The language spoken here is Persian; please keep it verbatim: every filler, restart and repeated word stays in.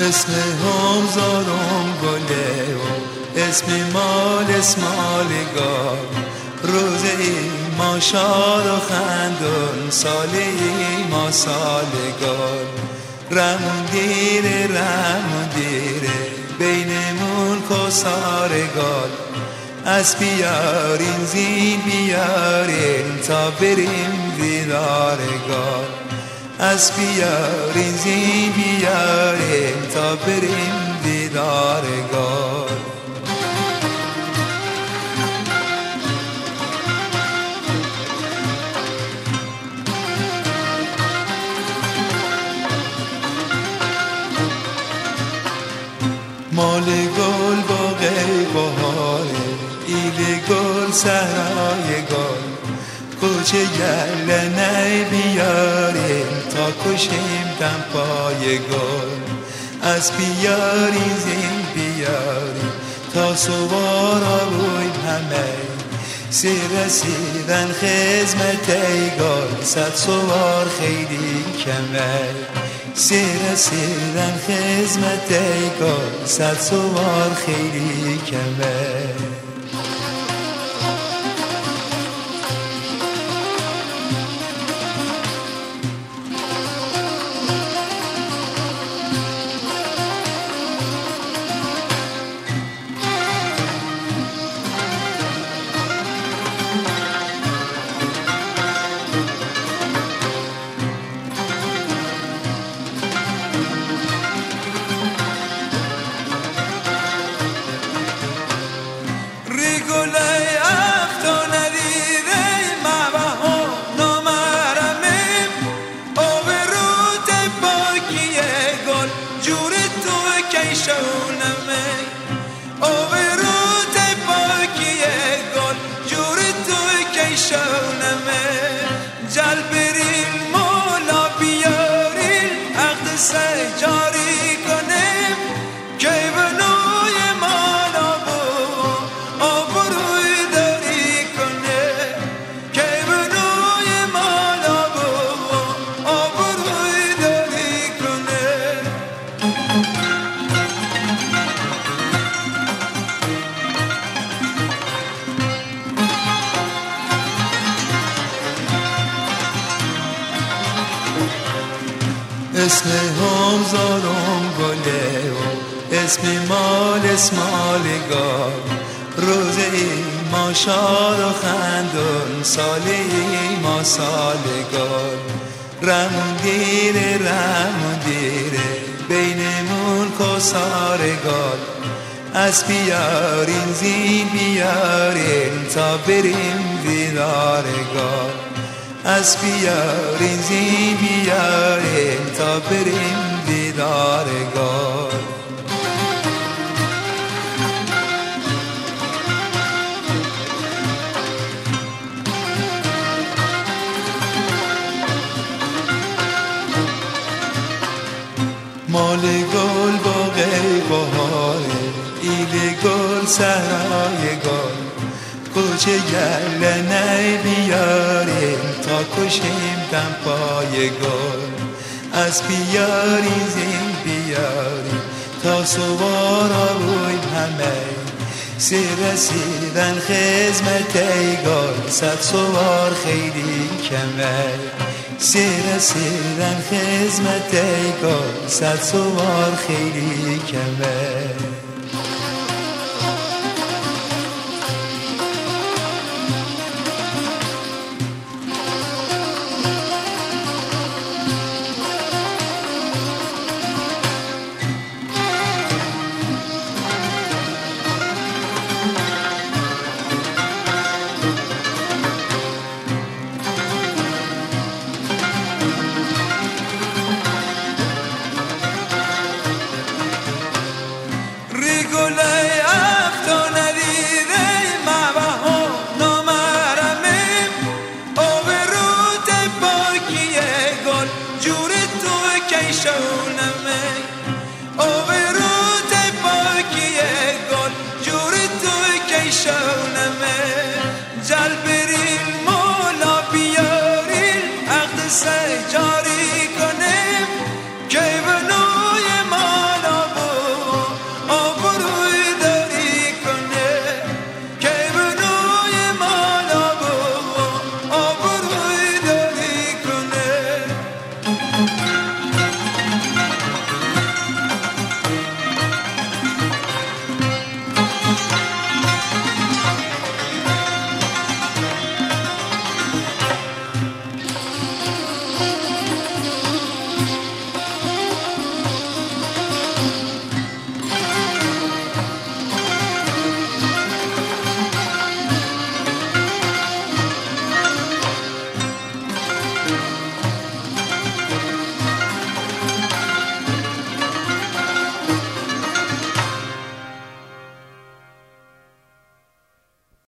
اسم هم زارم گله و اسم مال اسمالگار. روزه ای ما شاد و خندون، ساله ای ما سالگار. رمون دیره رمون دیره بین ملک و سارگار. از بیارین زین بیارین تا بریم دیدارگار. از بیارین زین بیارین تا بریم دیدارگار. مال گل باغ بهاره، ایل گل صحرای گل. کوچه گلنه بیاریم تا کشیم دم پای گل. از بیاریم زین بیاریم تا سوارا بویم همه. سی رسیدن خدمت گل، صد سوار خیلی کمه. سی رسیدن خدمت گل، صد سوار خیلی کمه. اسم هم زارم گله و اسم مال اسمالگار. روزه ای ما شاد و خندون، ساله ای ما سالگار. رمون دیره رمون دیره بین ملک و سارگار. از بیارین زین بیارین تا بریم دیدارگار. از بیارین زین بیارین تا بریم دیدارگار. مال گل باغ بهاره، ایل گل صحرای گل. کوچه گلنه بیاریم تا کشیم دم پای گل. از بیارین زین بیاریم تا سوارا بویم همه. سی رسیدن خدمت گل، صد سوار خیلی کمه. سی رسیدن خدمت گل، صد سوار خیلی کمه.